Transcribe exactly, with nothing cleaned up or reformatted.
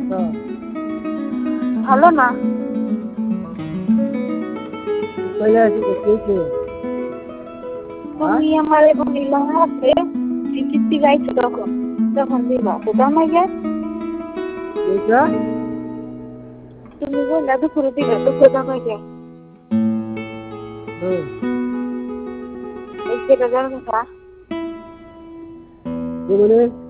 হ্যাঁ। ভালো না। কইলে আসি তো কইছে তুমি আমার এবং ইলাহাতে কিস্তি গাইছো তখন তখন দিবা তো জামাই যায় এইটা তুমি বললে দুপুরে দিবে দুপুরে জামাই যায় হুম এই যেটা জানো না বলে